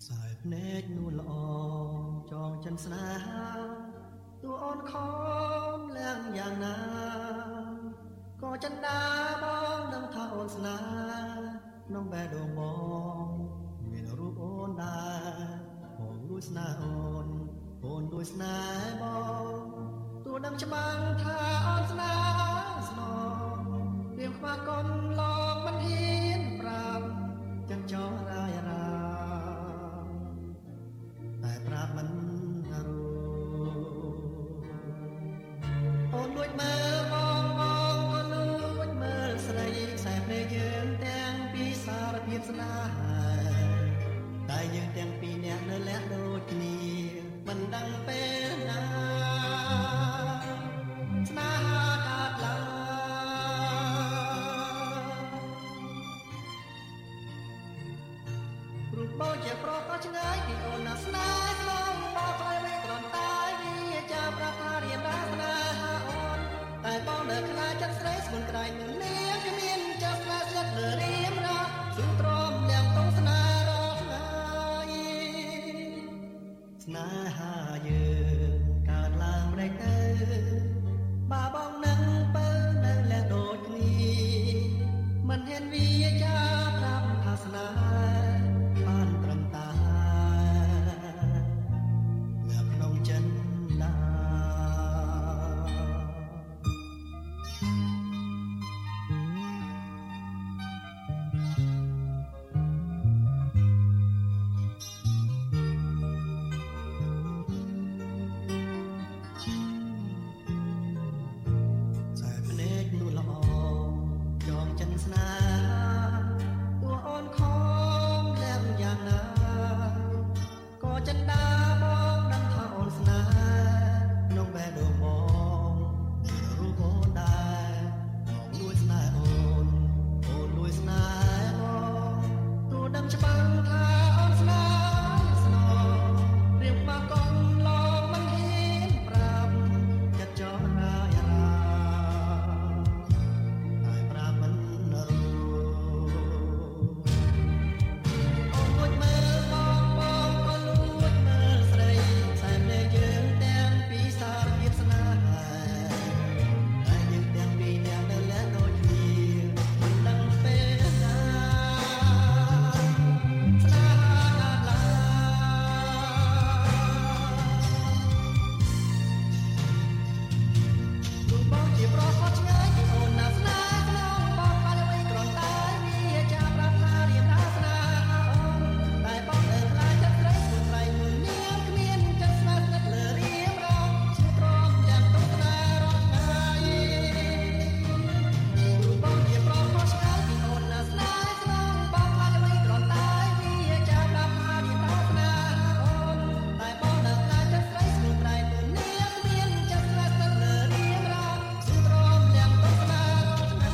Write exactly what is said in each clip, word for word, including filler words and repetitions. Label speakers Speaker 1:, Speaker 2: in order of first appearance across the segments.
Speaker 1: យភ្នែកនួនល្អចងចិនស្នេហាតួអូនខំឡើងយ៉ាងណាក៏ចិនដាបងដឹងថាអូនស្នេហ៍ក្នុងបេះដូងបងមានរូបអូនដែរបងរួចស្នេហ៍អូនអូនរួចស្នេហ៍បងទោះដឹងច្បាស់ថាអូនស្នេហ៍ស្នងរៀងខ្វះកូនឡងមិនហ៊ានប្រាប់ចិនចោរាយរាតែប្រាប់មិនรู้អូនលួចមើលបងបងក៏លួចមើលស្រីខ្សែភ្នែកយើងទាំងពីរសារភាពស្នេហាតែយើងទាំងពីរនាក់នៅលះដូចគ្នាមិនដឹងពេលណាស្នេហាកើតឡើងរូបបងជាប្រុសក៏ឆ្ងាយពីអូនណាស្នេហ៍ក្នុងបងខ្លាយមិនត្រង់តែវាចាប្រាប់ថារៀនដាស្នេហាអូនតែបងនៅខ្លាចចិត្តស្រីស្មុនក្រែងនឹងនាងគ្មានចិត្តស្នេហ៍ស្និទ្ធលើរៀមរាស៊ូទ្រាំលះតងស្នេហ៍រស់ថ្ងៃស្នេហាយើងកើតឡើងម្ដេចទៅបើបងនឹងបើនៅលះដូចគ្នាមិនហ៊ានវាចាប្រាប់ថាស្នេហ៍បានត្រឹមតានៅក្នុងចិនដាខ្សែភ្នែកនួនល្អចងចិនស្នេហ៍តួអូនខំលះយ៉ាងណាក៏ចិនដាបងដឹងថាអូនស្នេហ៍ក្នុងបេះដូងបងមានរូបអូនដែរបងលួចស្នេហ៍អូនអូនលួចស្នេហ៍បងទោះដឹងច្បាស់ថាអូនស្នេហ៍ស្នងរៀងខ្វះកូនឡងមិនហ៊ានប្រាប់ចិត្តចោលរាយរាតែប្រាប់មិនรู้អូនលួចមើលបងបងក៏លួចមើលស្រីខ្សែភ្នែកយើងទាំងពីរសារភាពស្នេហាតែយើងទាំងពីរនាក់នៅលះដូចគ្នាមិនដឹងពេលណាស្នេហាកើតឡើងរូបបងជាប្រុសក៏ឆ្ងាយពីអូនណាស្នេហ៍ក្នុងបងខ្លាចអ្វីគ្រាន់តែវាចាប្រាប់ថារៀនដាស្នេហ៍អូនតែបងនៅខ្លាចចិត្តស្រីស្មួយស្រីមួយនាងគ្មានចិត្តស្នេហ៍ស្និទ្ធលើរៀមរាស៊ូទ្រាំយ៉ាងទុកស្នេហ៍រស់ថ្ងៃរូបបងជាប្រុសក៏ឆ្ងាយពីអូនណាស្នេហ៍ក្នុងបងខ្លាចអ្វីគ្រាន់តែវាចាប្រាប់ថារៀនដាស្នេហ៍អូនតែបងនៅខ្លាចចិត្តស្រីស្មួយស្រីមួយនាងគ្មានចិត្តស្នេហ៍ស្និទ្ធលើរៀមរាស៊ូទ្រាំយ៉ាងទុកស្នេហ៍រស់ថ្ងៃ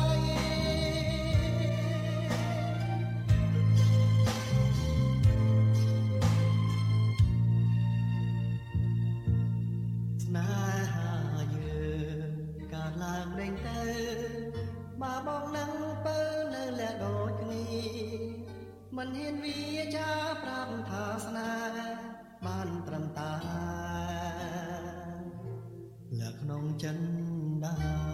Speaker 1: ស្នេហាយើងកើតឡើងដេញទៅបើបងនឹងបើនៅលះដូចគ្នាមិនហ៊ានវាចាប្រាប់ថាស្នេហ៍បានត្រឹមតាលះក្នុងចិនដា